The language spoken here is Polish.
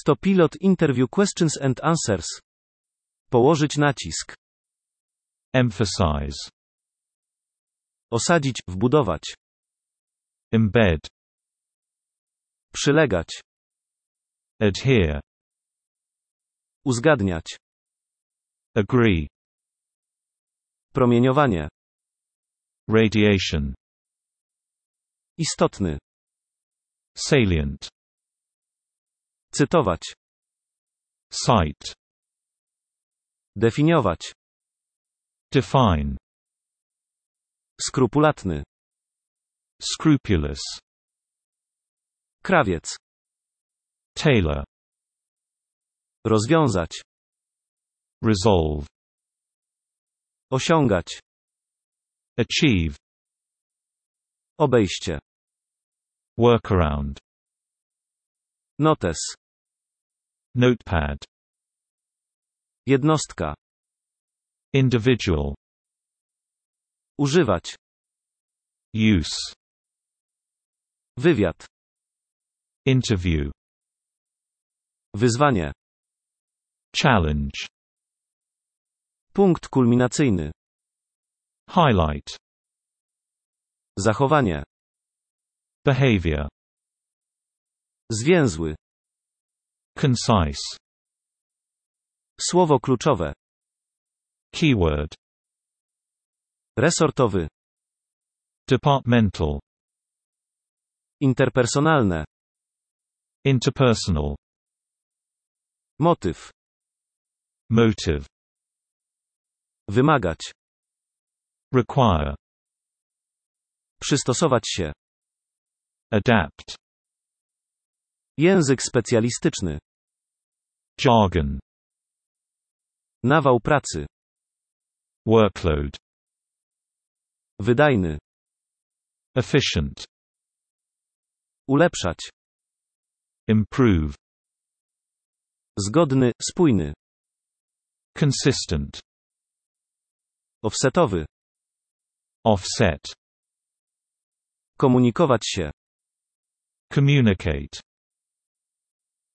Autopilot Interview Questions and Answers. Położyć nacisk. Emphasize. Osadzić, wbudować. Embed. Przylegać. Adhere. Uzgadniać. Agree. Promieniowanie. Radiation. Istotny. Salient. Cytować. Cite. Definiować. Define. Skrupulatny. Scrupulous. Krawiec. Tailor. Rozwiązać. Resolve. Osiągać. Achieve. Obejście. Workaround. Notes. Notepad. Jednostka. Individual. Używać. Use. Wywiad. Interview. Wyzwanie. Challenge. Punkt kulminacyjny. Highlight. Zachowanie. Behavior. Zwięzły. Concise. Słowo kluczowe. Keyword. Resortowy. Departmental. Interpersonalne. Interpersonal. Motyw. Motive. Wymagać. Require. Przystosować się. Adapt. Język specjalistyczny. Jargon. Nawał pracy. Workload. Wydajny. Efficient. Ulepszać. Improve. Zgodny, spójny. Consistent. Offsetowy. Offset. Komunikować się. Communicate.